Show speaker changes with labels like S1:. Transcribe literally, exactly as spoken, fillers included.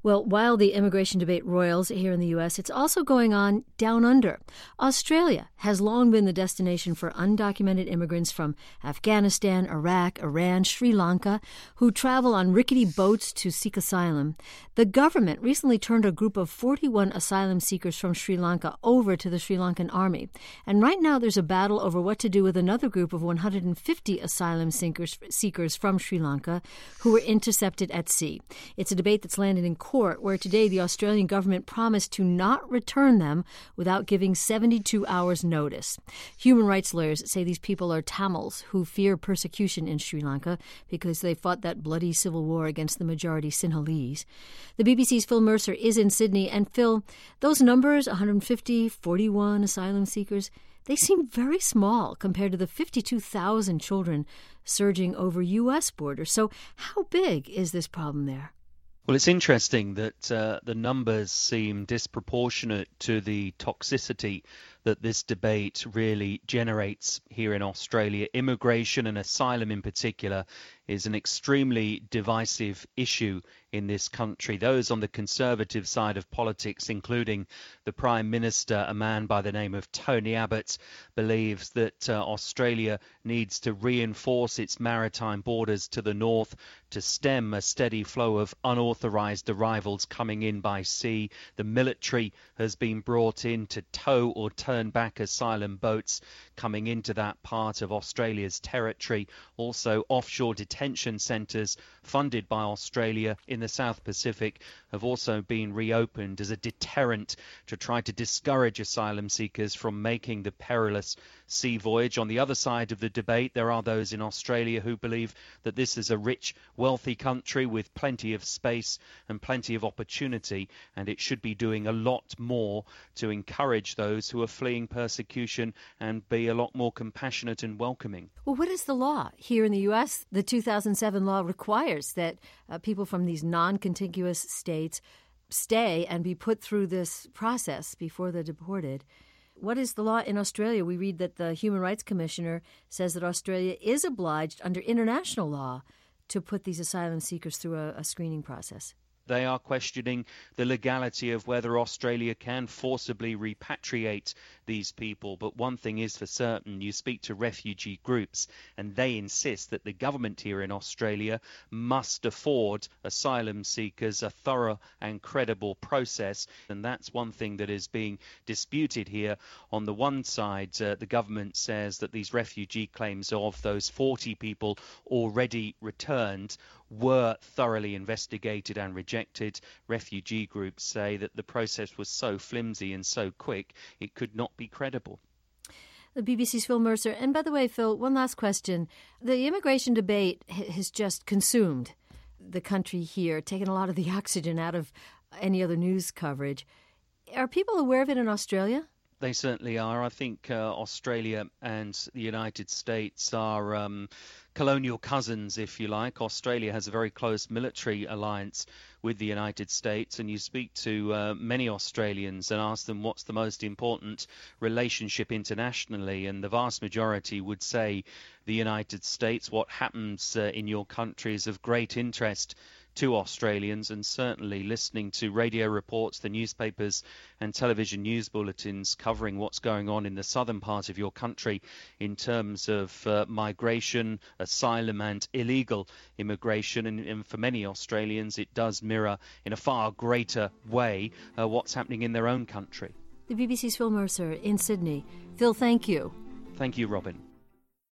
S1: Well, while the immigration debate roils here in the U S, it's also going on down under. Australia has long been the destination for undocumented immigrants from Afghanistan, Iraq, Iran, Sri Lanka, who travel on rickety boats to seek asylum. The government recently turned a group of forty-one asylum seekers from Sri Lanka over to the Sri Lankan army. And right now there's a battle over what to do with another group of one hundred fifty asylum seekers, seekers from Sri Lanka who were intercepted at sea. It's a debate that's landed in court, where today the Australian government promised to not return them without giving seventy-two hours notice. Human rights lawyers say these people are Tamils who fear persecution in Sri Lanka because they fought that bloody civil war against the majority Sinhalese. The B B C's Phil Mercer is in Sydney. And Phil, those numbers, one hundred fifty, forty-one asylum seekers, they seem very small compared to the fifty-two thousand children surging over U S borders. So how big is this problem there?
S2: Well, it's interesting that uh, the numbers seem disproportionate to the toxicity that this debate really generates here in Australia. Immigration and asylum in particular is an extremely divisive issue in this country. Those on the conservative side of politics, including the Prime Minister, a man by the name of Tony Abbott, believes that uh, Australia needs to reinforce its maritime borders to the north to stem a steady flow of unauthorised arrivals coming in by sea. The military has been brought in to tow or turn back asylum boats coming into that part of Australia's territory. Also, offshore detention centres funded by Australia in the South Pacific have also been reopened as a deterrent to try to discourage asylum seekers from making the perilous sea voyage. On the other side of the debate, there are those in Australia who believe that this is a rich, wealthy country with plenty of space and plenty of opportunity, and it should be doing a lot more to encourage those who are fleeing persecution and be a lot more compassionate and welcoming.
S1: Well, what is the law? Here in the U S, the two thousand seven law requires that uh, people from these non-contiguous states stay and be put through this process before they're deported. What is the law in Australia? We read that the Human Rights Commissioner says that Australia is obliged under international law to put these asylum seekers through a, a screening process.
S2: They are questioning the legality of whether Australia can forcibly repatriate these people. But one thing is for certain, you speak to refugee groups and they insist that the government here in Australia must afford asylum seekers a thorough and credible process. And that's one thing that is being disputed here. On the one side, uh, the government says that these refugee claims of those forty people already returned were thoroughly investigated and rejected. Refugee groups say that the process was so flimsy and so quick, it could not be credible.
S1: The B B C's Phil Mercer. And by the way, Phil, one last question. The immigration debate has just consumed the country here, taken a lot of the oxygen out of any other news coverage. Are people aware of it in Australia?
S2: They certainly are. I think uh, Australia and the United States are um, colonial cousins, if you like. Australia has a very close military alliance with the United States, and you speak to uh, many Australians and ask them what's the most important relationship internationally, and the vast majority would say the United States. What happens uh, in your country is of great interest to Australians, and certainly listening to radio reports, the newspapers and television news bulletins covering what's going on in the southern part of your country in terms of uh, migration, asylum and illegal immigration. And, and for many Australians, it does mirror in a far greater way uh, what's happening in their own country.
S1: The B B C's Phil Mercer in Sydney. Phil, thank you.
S2: Thank you, Robin.